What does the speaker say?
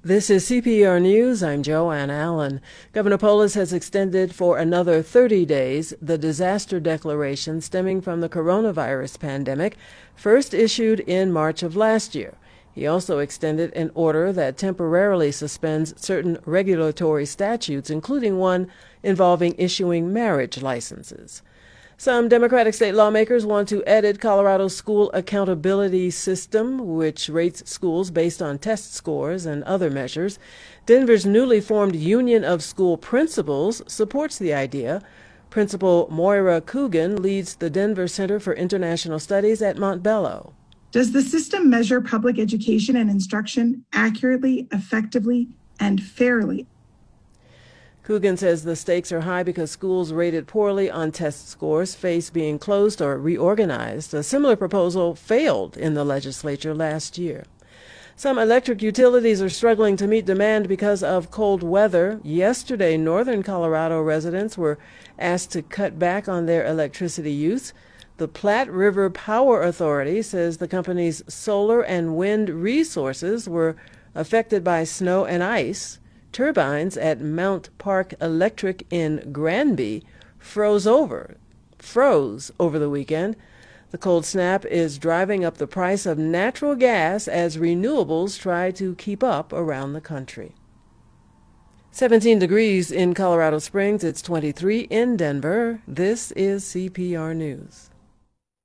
This is CPR News. I'm Joanne Allen. Governor Polis has extended for another 30 days the disaster declaration stemming from the coronavirus pandemic, first issued in March of last year. He also extended an order that temporarily suspends certain regulatory statutes, including one involving issuing marriage licenses. Some Democratic state lawmakers want to edit Colorado's school accountability system, which rates schools based on test scores and other measures. Denver's newly formed Union of School Principals supports the idea. Principal Moira Coogan leads the Denver Center for International Studies at Montbello. Does the system measure public education and instruction accurately, effectively, and fairly? Coogan says the stakes are high because schools rated poorly on test scores face being closed or reorganized. A similar proposal failed in the legislature last year. Some electric utilities are struggling to meet demand because of cold weather. Yesterday, northern Colorado residents were asked to cut back on their electricity use. The Platte River Power Authority says the company's solar and wind resources were affected by snow and ice. Turbines at Mount Park Electric in Granby froze over the weekend. The cold snap is driving up the price of natural gas as renewables try to keep up around the country. 17 degrees in Colorado Springs. It's 23 in Denver. This is CPR News.